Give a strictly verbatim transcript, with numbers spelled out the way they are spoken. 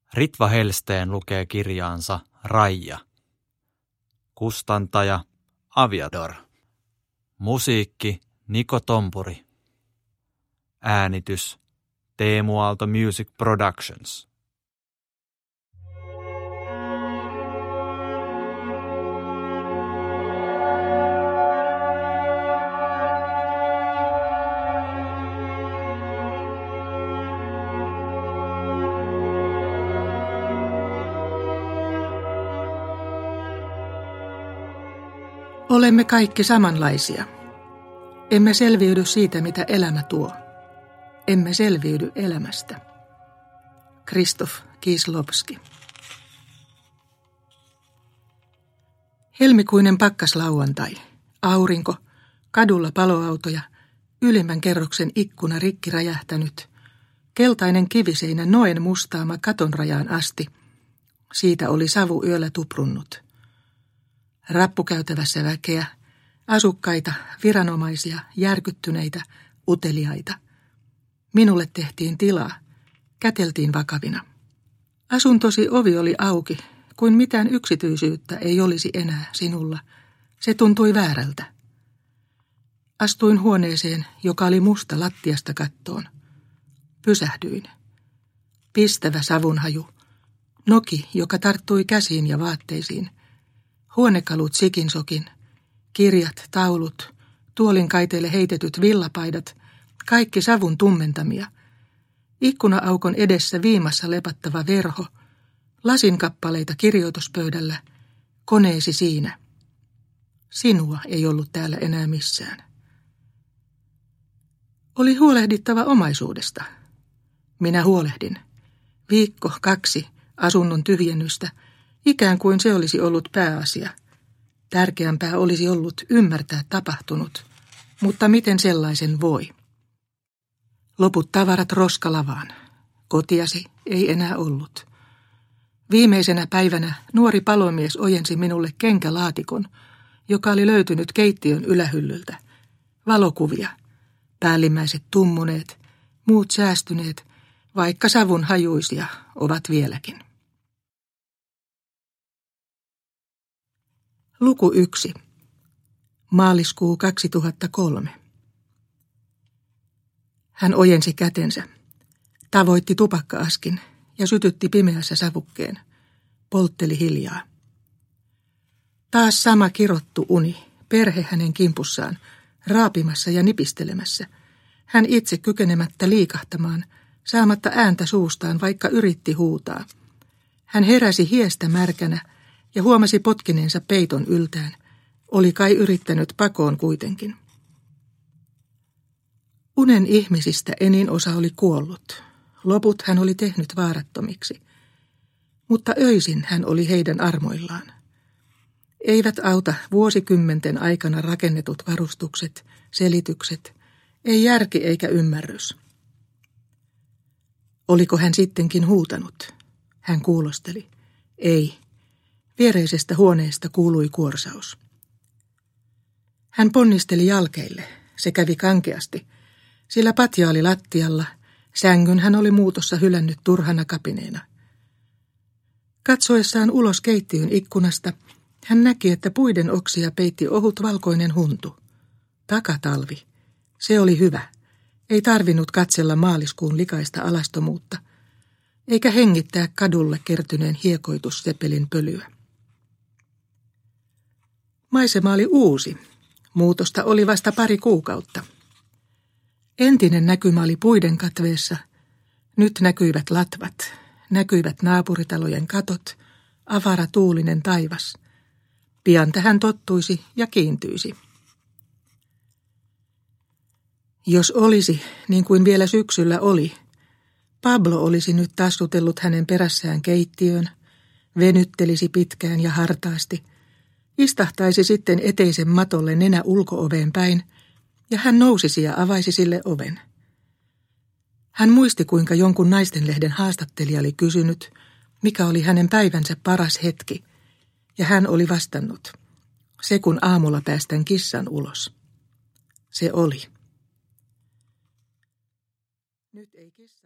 Ritva Hellsten lukee kirjaansa Raija. Kustantaja Aviador. Musiikki Niko Tompuri. Äänitys Teemu Aalto Music Productions. Olemme kaikki samanlaisia. Emme selviydy siitä, mitä elämä tuo. Emme selviydy elämästä. Krzysztof Kieślowski. Helmikuinen pakkaslauantai. Aurinko, kadulla paloautoja, ylimmän kerroksen ikkuna rikki räjähtänyt, keltainen kiviseinä noen mustaama katonrajaan asti. Siitä oli savu yöllä tuprunnut. Rappukäytävässä väkeä, asukkaita, viranomaisia, järkyttyneitä, uteliaita. Minulle tehtiin tilaa, käteltiin vakavina. Asuntosi ovi oli auki, kuin mitään yksityisyyttä ei olisi enää sinulla. Se tuntui väärältä. Astuin huoneeseen, joka oli musta lattiasta kattoon. Pysähdyin. Pistävä savunhaju. Noki, joka tarttui käsiin ja vaatteisiin. Huonekalut sikinsokin, kirjat, taulut, tuolin kaiteille heitetyt villapaidat, kaikki savun tummentamia. Ikkuna-aukon edessä viimassa lepattava verho, lasinkappaleita kirjoituspöydällä, koneesi siinä. Sinua ei ollut täällä enää missään. Oli huolehdittava omaisuudesta. Minä huolehdin. Viikko, kaksi, asunnon tyhjennystä, ikään kuin se olisi ollut pääasia. Tärkeämpää olisi ollut ymmärtää tapahtunut, mutta miten sellaisen voi? Loput tavarat roskalavaan. Kotiasi ei enää ollut. Viimeisenä päivänä nuori palomies ojensi minulle kenkälaatikon, joka oli löytynyt keittiön ylähyllyltä. Valokuvia. Päällimmäiset tummuneet, muut säästyneet, vaikka savun hajuisia ovat vieläkin. Luku yksi. Maaliskuu kaksituhattakolme. Hän ojensi kätensä, tavoitti tupakka-askin ja sytytti pimeässä savukkeen. Poltteli hiljaa. Taas sama kirottu uni, perhe hänen kimpussaan, raapimassa ja nipistelemässä. Hän itse kykenemättä liikahtamaan, saamatta ääntä suustaan, vaikka yritti huutaa. Hän heräsi hiestä märkänä ja huomasi potkineensa peiton yltään. Oli kai yrittänyt pakoon kuitenkin. Unen ihmisistä enin osa oli kuollut. Loput hän oli tehnyt vaarattomiksi. Mutta öisin hän oli heidän armoillaan. Eivät auta vuosikymmenten aikana rakennetut varustukset, selitykset, ei järki eikä ymmärrys. Oliko hän sittenkin huutanut? Hän kuulosteli. Ei. Viereisestä huoneesta kuului kuorsaus. Hän ponnisteli jalkeille. Se kävi kankeasti, sillä patja oli lattialla, sängyn hän oli muutossa hylännyt turhana kapineena. Katsoessaan ulos keittiön ikkunasta, hän näki, että puiden oksia peitti ohut valkoinen huntu. Takatalvi. Se oli hyvä. Ei tarvinnut katsella maaliskuun likaista alastomuutta, eikä hengittää kadulle kertyneen hiekoitussepelin pölyä. Maisema oli uusi. Muutosta oli vasta pari kuukautta. Entinen näkymä oli puiden katveessa. Nyt näkyivät latvat, näkyivät naapuritalojen katot, avara tuulinen taivas. Pian tähän tottuisi ja kiintyisi. Jos olisi, niin kuin vielä syksyllä oli, Pablo olisi nyt tassutellut hänen perässään keittiöön, venyttelisi pitkään ja hartaasti, istahtaisi sitten eteisen matolle nenä ulko-oveen päin, ja hän nousisi ja avaisi sille oven. Hän muisti, kuinka jonkun naistenlehden haastattelija oli kysynyt, mikä oli hänen päivänsä paras hetki, ja hän oli vastannut, se kun aamulla päästään kissan ulos. Se oli. Nyt ei kissa